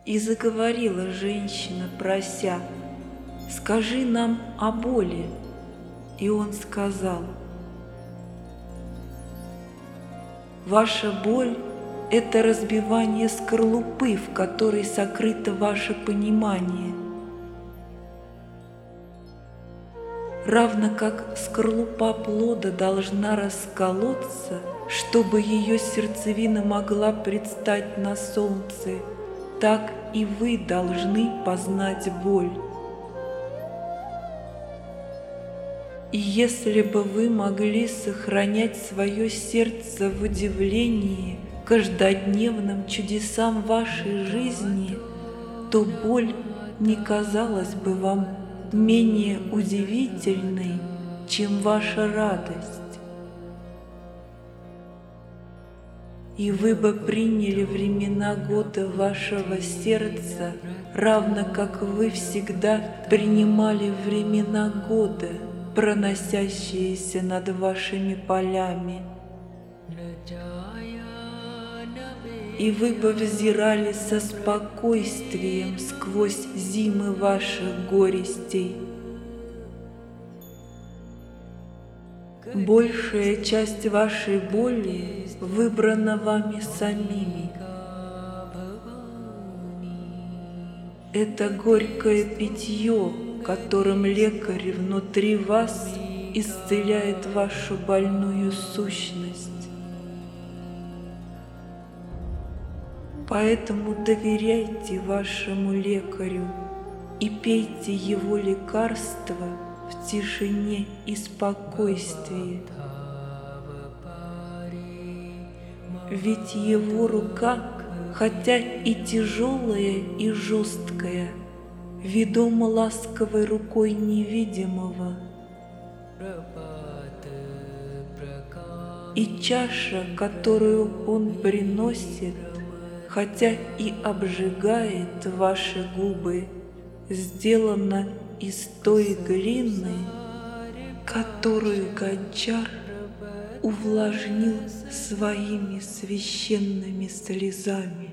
И заговорила женщина, прося: «Скажи нам о боли». И он сказал: «Ваша боль — это разбивание скорлупы, в которой сокрыто ваше понимание. Равно как скорлупа плода должна расколоться, чтобы ее сердцевина могла предстать на солнце, так и вы должны познать боль. И если бы вы могли сохранять свое сердце в удивлении каждодневным чудесам вашей жизни, то боль не казалась бы вам менее удивительной, чем ваша радость. И вы бы приняли времена года вашего сердца, равно как вы всегда принимали времена года, проносящиеся над вашими полями. И вы бы взирали со спокойствием сквозь зимы ваших горестей. Большая часть вашей боли выбрана вами самими. Это горькое питье, которым лекарь внутри вас исцеляет вашу больную сущность. Поэтому доверяйте вашему лекарю и пейте его лекарства в тишине и спокойствии. Ведь его рука, хотя и тяжелая и жесткая, ведома ласковой рукой невидимого. И чаша, которую он приносит, хотя и обжигает ваши губы, сделана из той глины, которую Гончар увлажнил своими священными слезами.